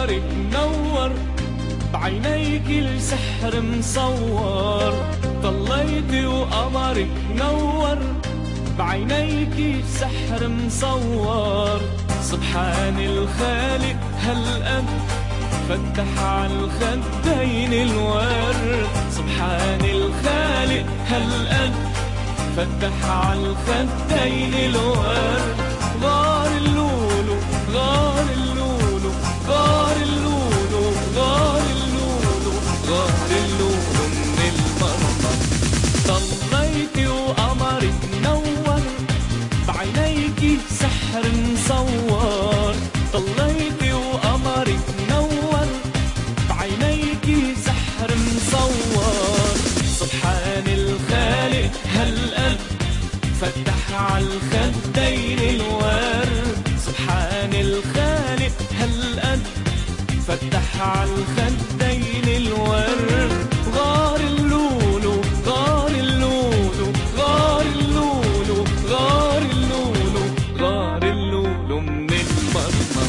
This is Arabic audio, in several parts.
وقمرك منور، بعينيك السحر مصور. طليتي وقمرك منور، بعينيك السحر مصور. سبحان الخالق هالقد فتح عالخدين الورد. سبحان الخالق هالقد فتح عالخدين الورد. غار اللولو غار اللولو غار اللولو غار اللولو غار اللولو من المرمر. طليتي وقمرك منور، بعينيكي سحر مصور. طليتي وقمرك منور، بعينيكي سحر مصور. سبحان الخالق هالقد فتح عالخدين الورد. سبحان الخالق هالقد فتح عالخدين الورد. غار اللولو غار اللولو غار اللولو غار اللولو غار اللولو من المرمر.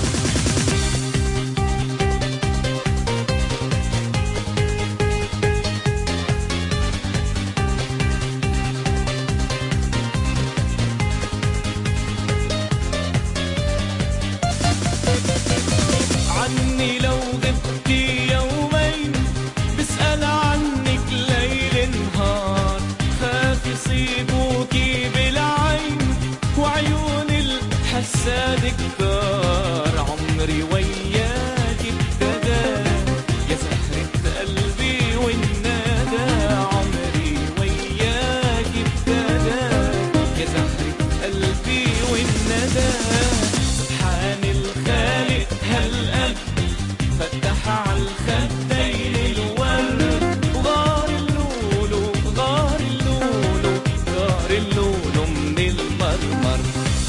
عني لو غبتي يومين، بسأل عنك ليل نهار. خاف يصيبوكي بالعين، وعيون الحساد كتار. عمري وياك ابتدى يا زهرة قلبي والندى. عمري وياك ابتدى يا زهرة قلبي والندى. سبحان الخالق هالقد فتح عالخدين الورد. غار اللولو غار اللولو غار اللولو من المرمر.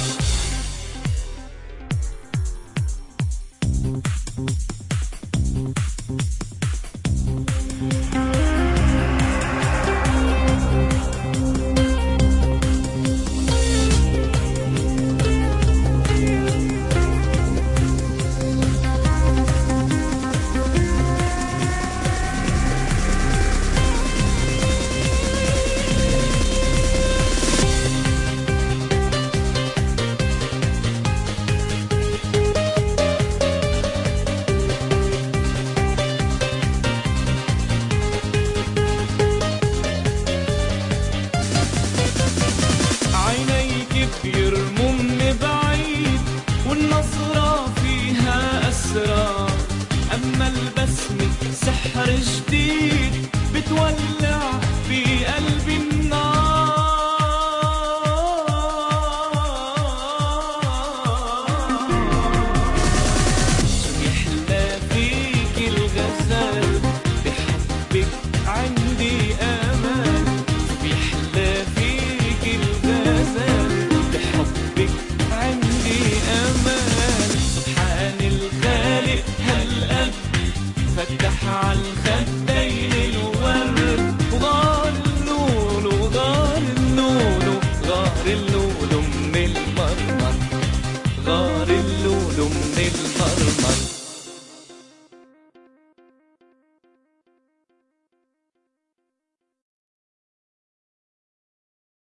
بيرموا من بعيد، والنظرة فيها أسرار. أما البسمة سحر جديد،